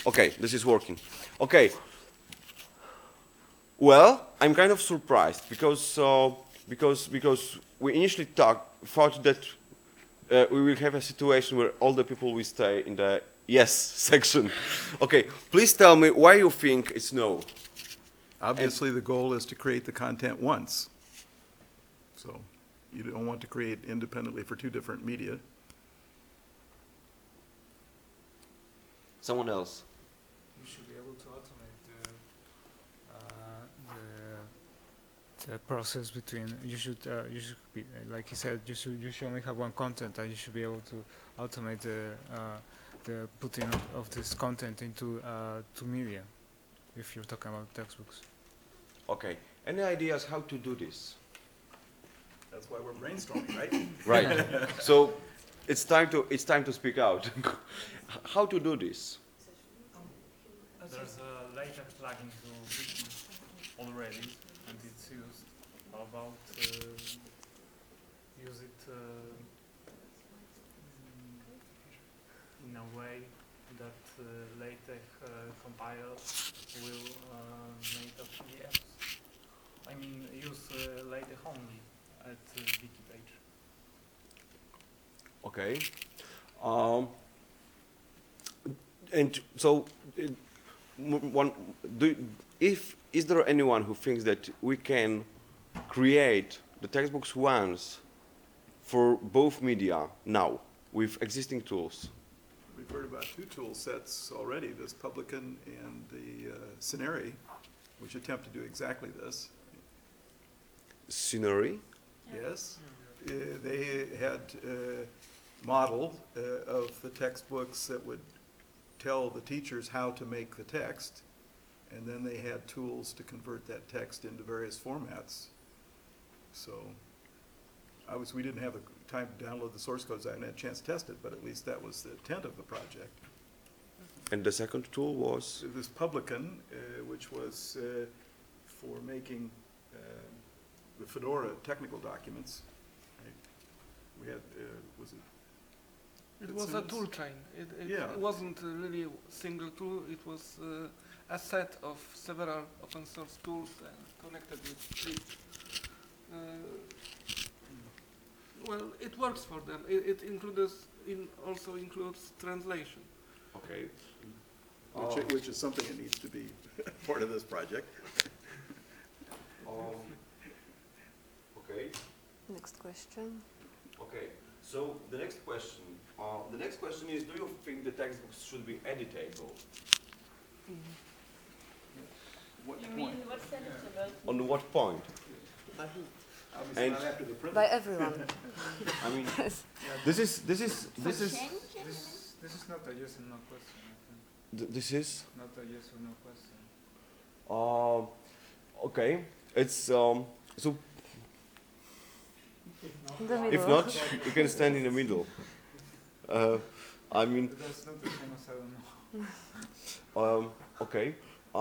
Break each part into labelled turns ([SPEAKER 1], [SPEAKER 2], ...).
[SPEAKER 1] Okay, this is working. Okay. Well, I'm kind of surprised because we initially thought that we will have a situation where all the people will stay in the yes section. Okay, please tell me why you think it's no.
[SPEAKER 2] Obviously, the goal is to create the content once. So you don't want to create independently for two different media.
[SPEAKER 1] Someone else.
[SPEAKER 3] You should be able to automate the process between. You should be like he said. You should only have one content, and you should be able to automate the putting of this content into two media. If you're talking about textbooks.
[SPEAKER 1] Okay. Any ideas how to do this?
[SPEAKER 2] That's why we're brainstorming, right?
[SPEAKER 1] Right. So it's time to speak out. How to do this?
[SPEAKER 3] There's a later plugin to Wiki already, and it's used about use it in a way that LaTeX compile will make a PDF. I mean, use LaTeX only at Wiki page.
[SPEAKER 1] Okay. And so, is there anyone who thinks that we can create the textbooks once for both media now with existing tools?
[SPEAKER 2] We've heard about two tool sets already, this Publican and the Scenery, which attempt to do exactly this.
[SPEAKER 1] Scenery?
[SPEAKER 2] Yes. They had a model of the textbooks that would tell the teachers how to make the text, and then they had tools to convert that text into various formats. So obviously we didn't have the time to download the source codes. I haven't had a chance to test it, but at least that was the intent of the project.
[SPEAKER 1] And the second tool was?
[SPEAKER 2] This Publican, which was for making the Fedora technical documents. Right? We had, was it?
[SPEAKER 4] It was a tool chain.
[SPEAKER 2] Yeah.
[SPEAKER 4] It wasn't really a single tool. It was a set of several open source tools and connected with script. Well, it works for them. It also includes translation.
[SPEAKER 1] Okay.
[SPEAKER 2] Which is something that needs to be part of this project.
[SPEAKER 1] Okay.
[SPEAKER 5] Next question.
[SPEAKER 1] Okay. So the next question is: do you think the textbooks should be editable?
[SPEAKER 2] What
[SPEAKER 6] You
[SPEAKER 2] point?
[SPEAKER 6] mean what's editable?
[SPEAKER 1] On what point?
[SPEAKER 2] Obviously
[SPEAKER 1] And-
[SPEAKER 2] not after the print.
[SPEAKER 5] By everyone.
[SPEAKER 1] I mean,
[SPEAKER 5] Yes.
[SPEAKER 1] this is
[SPEAKER 3] This is not a yes or no question. I think.
[SPEAKER 1] this is
[SPEAKER 3] Not a yes or no question.
[SPEAKER 1] okay. It's so.
[SPEAKER 5] In the middle.
[SPEAKER 1] If not, you can stand in the middle. I mean,
[SPEAKER 3] But that's not the same as I don't know.
[SPEAKER 1] okay.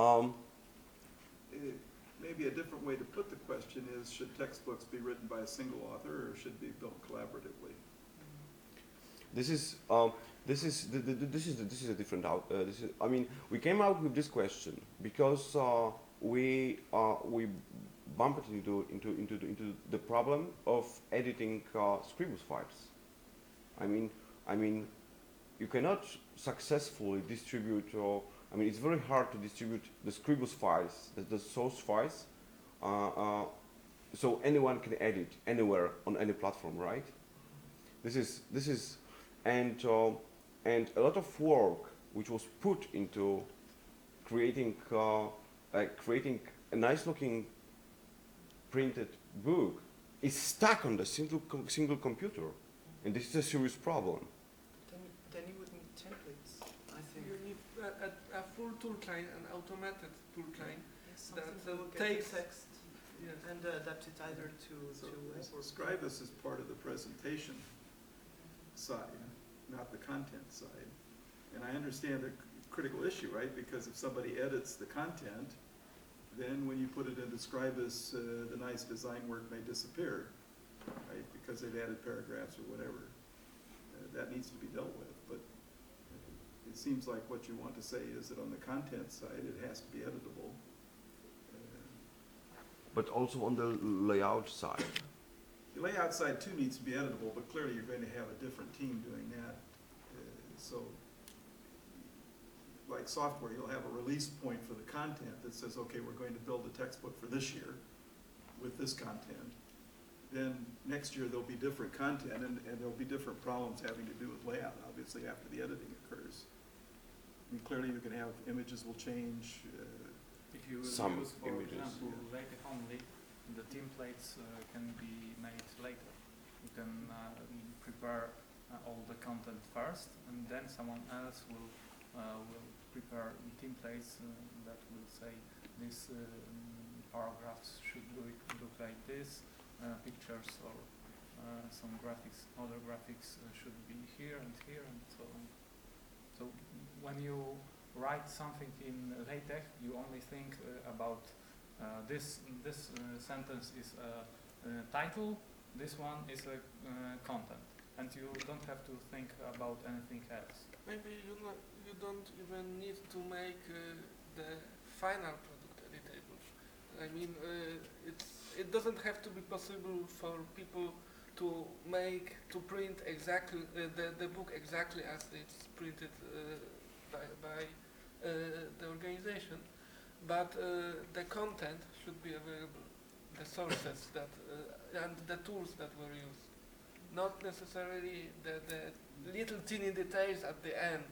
[SPEAKER 2] Maybe a different way to put the question is, should textbooks be written by a single author or should be built collaboratively?
[SPEAKER 1] This is this is a different out. I mean, we came out with this question because we bumped into the problem of editing Scribus files. I mean, you cannot successfully distribute. I mean, it's very hard to distribute the Scribus files, the source files, so anyone can edit anywhere on any platform, right? This is and a lot of work which was put into creating a nice looking printed book is stuck on the single computer, and this is a serious problem.
[SPEAKER 7] Then you would need templates, I think.
[SPEAKER 4] You need a full tool chain, an automated tool chain.
[SPEAKER 7] Something
[SPEAKER 4] that
[SPEAKER 7] will get
[SPEAKER 4] takes-
[SPEAKER 7] the text
[SPEAKER 4] Yes.
[SPEAKER 7] and adapt it either to
[SPEAKER 2] Scribus is part of the presentation side, not the content side. And I understand the critical issue, right? Because if somebody edits the content, then when you put it into Scribus, the nice design work may disappear, right? Because they've added paragraphs or whatever. That needs to be dealt with, but it's seems like what you want to say is that on the content side, it has to be editable.
[SPEAKER 1] But also on the layout side.
[SPEAKER 2] The layout side too needs to be editable, but clearly you're going to have a different team doing that. So, like software, you'll have a release point for the content that says, okay, we're going to build a textbook for this year with this content. Then next year there'll be different content and there'll be different problems having to do with layout, obviously, after the editing occurs. I mean, clearly you're going to have images will change.
[SPEAKER 6] If you
[SPEAKER 1] Some
[SPEAKER 6] use, for
[SPEAKER 1] images,
[SPEAKER 6] example, LaTeX only, the templates can be made later. You can prepare all the content first, and then someone else will prepare templates that will say these paragraphs should look like this, pictures or some graphics, other graphics should be here, and so on. So when you write something in LaTeX, you only think about this sentence is a title, this one is a content, and you don't have to think about anything else.
[SPEAKER 4] Maybe you don't even need to make the final product editable. I mean, it doesn't have to be possible for people to print exactly the book exactly as it's printed by the organization, but the content should be available, the sources that and the tools that were used, not necessarily the little teeny details at the end.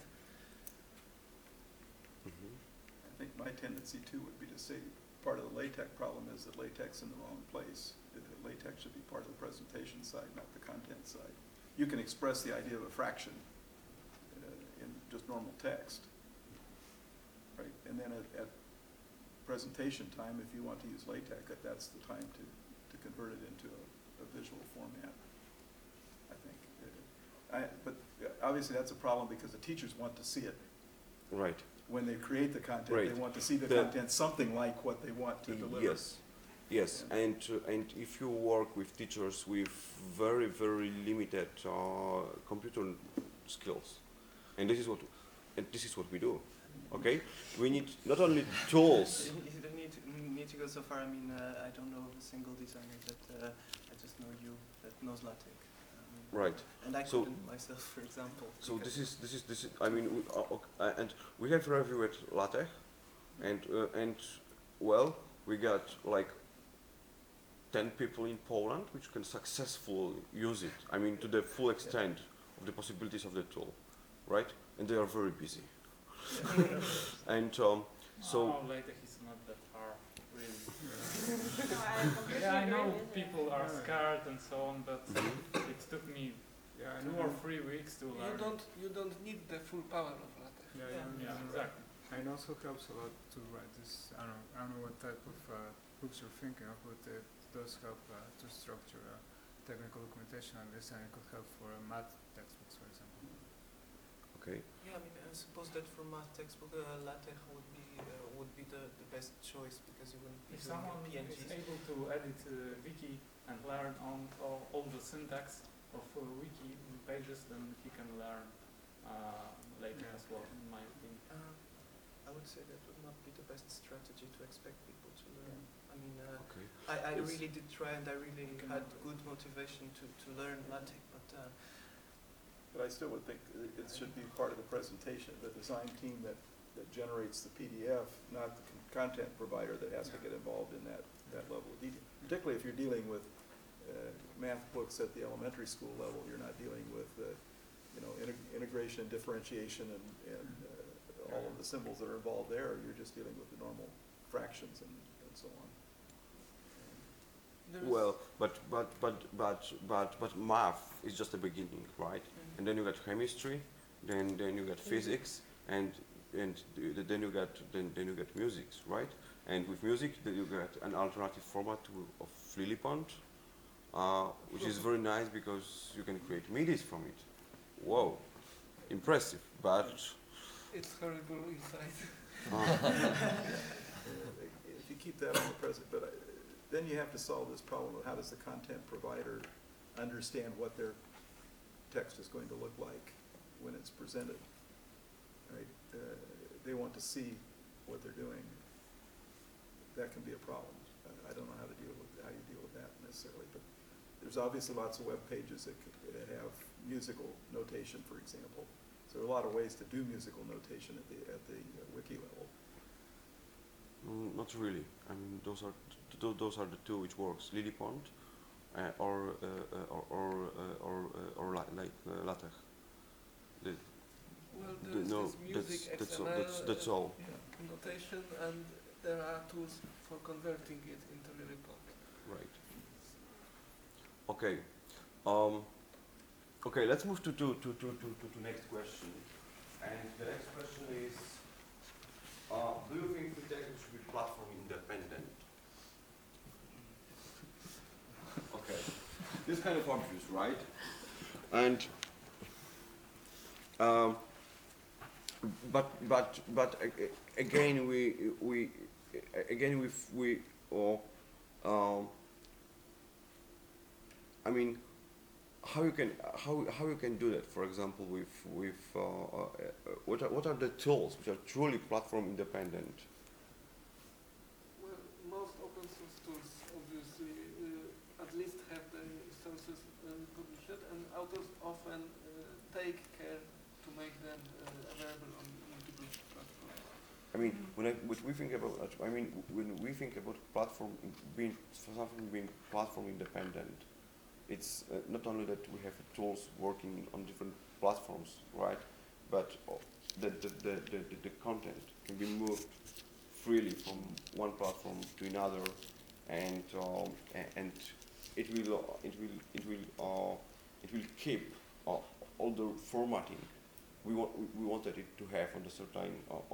[SPEAKER 2] I think my tendency too would be to say part of the LaTeX problem is that LaTeX in the wrong place. That LaTeX should be part of the presentation side, not the content side. You can express the idea of a fraction in just normal text, right? And then at presentation time, if you want to use LaTeX, that's the time to convert it into a visual format, I think. But obviously that's a problem because the teachers want to see it.
[SPEAKER 1] Right.
[SPEAKER 2] When they create the content,
[SPEAKER 1] Right.
[SPEAKER 2] they want to see the
[SPEAKER 1] The-
[SPEAKER 2] content something like what they want to deliver.
[SPEAKER 1] Yes, yes, and if you work with teachers with very limited computer skills, and this is what we do. Okay, we need not only tools.
[SPEAKER 8] You don't need to go so far. I mean, I don't know of a single designer that I just know you that knows LaTeX.
[SPEAKER 1] Right.
[SPEAKER 8] And I
[SPEAKER 1] So-
[SPEAKER 8] couldn't myself, for example.
[SPEAKER 1] So this is. I mean, and we have reviewed LaTeX, and well, we got like 10 people in Poland which can successfully use it. I mean, to the full extent of the possibilities of the tool, right? And they are very busy. And so.
[SPEAKER 6] LaTeX is not that hard, really. Yeah, I know people are scared and so on, but it took me 2 or 3 weeks to learn.
[SPEAKER 4] You don't need the full power of LaTeX.
[SPEAKER 6] Yeah, exactly.
[SPEAKER 3] And it also helps a lot to write this. I don't know what type of books you're thinking of, but it does help to structure technical documentation, and this and it could help for math textbooks, for example.
[SPEAKER 1] Okay.
[SPEAKER 8] Yeah, I mean, I suppose that for math textbook, LaTeX would be the best choice because you wouldn't be
[SPEAKER 6] If
[SPEAKER 8] doing
[SPEAKER 6] someone is
[SPEAKER 8] PNGs.
[SPEAKER 6] able to edit wiki and learn on all the syntax of wiki pages, then he can learn later as well, in my opinion.
[SPEAKER 8] I would say that would not be the best strategy to expect people to learn. I mean,
[SPEAKER 1] Okay.
[SPEAKER 8] I
[SPEAKER 1] Yes.
[SPEAKER 8] really did try and I really had good motivation to learn LaTeX, but
[SPEAKER 2] But I still would think it should be part of the presentation, the design team that generates the PDF, not the content provider that has to get involved in that level of detail. Particularly if you're dealing with math books at the elementary school level, you're not dealing with integration, differentiation, and all of the symbols that are involved there. You're just dealing with the normal fractions and so on.
[SPEAKER 1] Well, but math is just the beginning, right? And then you got chemistry, then you got physics, and then you get music, right? And with music, then you get an alternative format of Lillipond, which is very nice because you can create MIDIs from it. Whoa, impressive, but
[SPEAKER 4] It's horrible inside.
[SPEAKER 2] If you keep that on the present, but then you have to solve this problem of how does the content provider understand what their text is going to look like when it's presented, right? they want to see what they're doing, that can be a problem. I don't know how you deal with that necessarily, but there's obviously lots of web pages that have musical notation, for example. So there are a lot of ways to do musical notation at the wiki level.
[SPEAKER 1] Not really. I mean, those are the two which works: LilyPond or LaTeX.
[SPEAKER 4] Well, there is
[SPEAKER 1] No,
[SPEAKER 4] this music
[SPEAKER 1] that's all.
[SPEAKER 2] Yeah.
[SPEAKER 4] notation, and there are tools for converting it into LilyPond.
[SPEAKER 1] Right. Okay. Okay. Let's move to next question. And the next question is: do you think the text should be platform independent? Okay. This is kind of obvious, right? And again I mean, how you can do that? For example, what are the tools which are truly platform independent?
[SPEAKER 4] Well, most open source tools obviously at least have the sources published, and authors often take care to make them available on multiple platforms.
[SPEAKER 1] I mean, when we think about platform being platform independent, it's not only that we have tools working on different platforms, right? But the content can be moved freely from one platform to another, and it will keep all the formatting we wanted it to have on the certain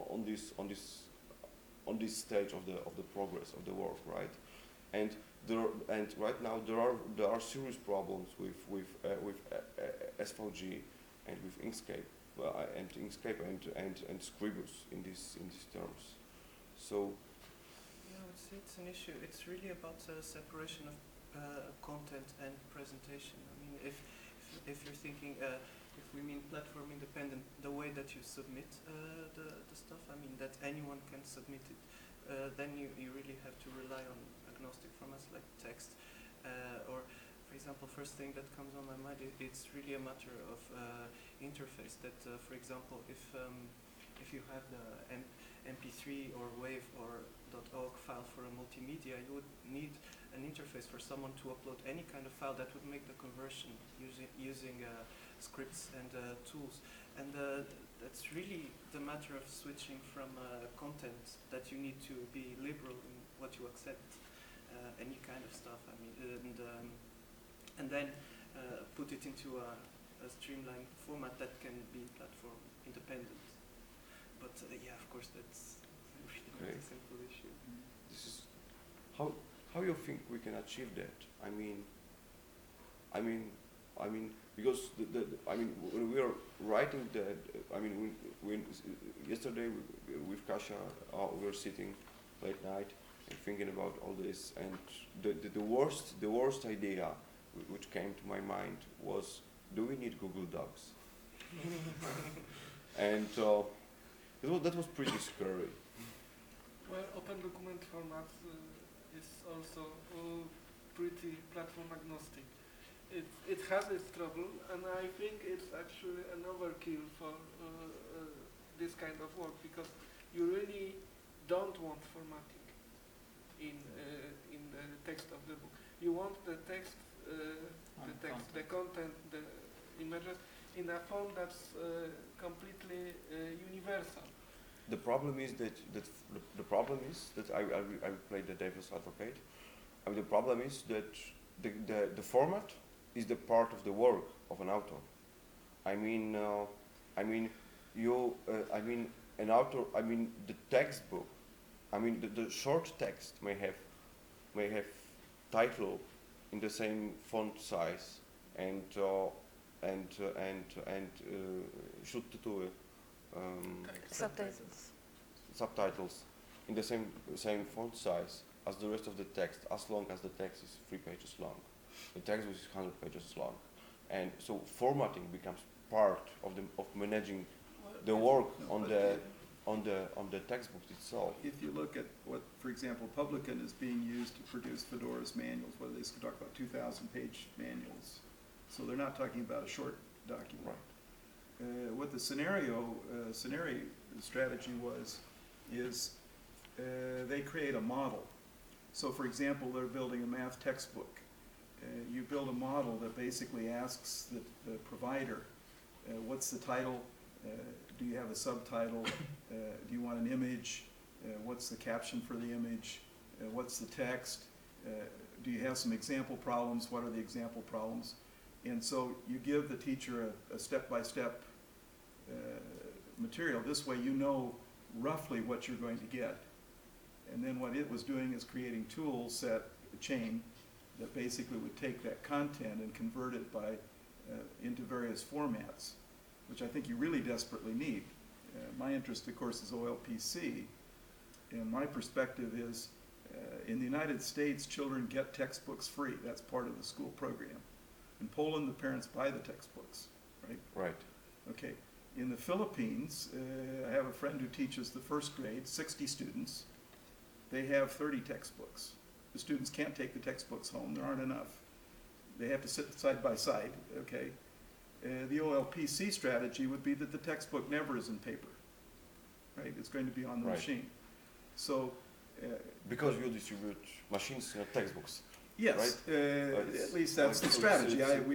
[SPEAKER 1] on this stage of the progress of the work, right? And right now there are serious problems with SVG and with Inkscape and Scribus in these terms. So
[SPEAKER 8] Yeah, I would say it's an issue. It's really about separation of content and presentation. I mean, if you're thinking, if we mean platform independent, the way that you submit the stuff, I mean that anyone can submit it, then you really have to rely on agnostic formats like text, or for example, first thing that comes on my mind, it's really a matter of interface. That for example, if you have the MP3 or WAV or .org file for a multimedia, you would need an interface for someone to upload any kind of file that would make the conversion using scripts and tools. And that's really the matter of switching from content that you need to be liberal in what you accept, any kind of stuff. I mean, and then put it into a streamlined format that can be platform independent. But yeah, of course, that's really not a simple issue.
[SPEAKER 1] this is how you think we can achieve that? I mean, because when we are writing yesterday with Kasia, we were sitting late night and thinking about all this, and the worst idea which came to my mind was, do we need Google Docs? And that was pretty scary.
[SPEAKER 4] Well, open document format is also pretty platform agnostic. It has its trouble, and I think it's actually an overkill for this kind of work, because you really don't want formatting in the text of the book. You want the text, the content, the images in a form that's completely universal.
[SPEAKER 1] The problem is that I will play the devil's advocate. I mean, the problem is that the format is the part of the work of an author. An author. I mean, the textbook. I mean, the short text may have title in the same font size and should do subtitles in the same font size as the rest of the text, as long as the text is 3 pages long. The text is 100 pages long, and so formatting becomes part of managing the work on the on the textbooks itself.
[SPEAKER 2] If you look at what, for example, Publican is being used to produce Fedora's manuals, whether they talk about 2,000-page manuals. So they're not talking about a short document.
[SPEAKER 1] Right.
[SPEAKER 2] What the scenario strategy is they create a model. So for example, they're building a math textbook. You build a model that basically asks the provider, what's the title? Do you have a subtitle? Do you want an image? What's the caption for the image? What's the text? Do you have some example problems? What are the example problems? And so you give the teacher a step-by-step material. This way you know roughly what you're going to get. And then what it was doing is creating tool set, a chain, that basically would take that content and convert it into various formats, which I think you really desperately need. My interest, of course, is OLPC, and my perspective is, in the United States, children get textbooks free. That's part of the school program. In Poland, the parents buy the textbooks, right?
[SPEAKER 1] Right.
[SPEAKER 2] Okay. In the Philippines, I have a friend who teaches the first grade, 60 students. They have 30 textbooks. The students can't take the textbooks home. There aren't enough. They have to sit side by side, okay? The OLPC strategy would be that the textbook never is in paper, right? It's going to be on the
[SPEAKER 1] Right.
[SPEAKER 2] machine. So,
[SPEAKER 1] Because you distribute machines, textbooks.
[SPEAKER 2] yes,
[SPEAKER 1] Right?
[SPEAKER 2] at least that's the
[SPEAKER 1] So
[SPEAKER 2] strategy.
[SPEAKER 1] it's-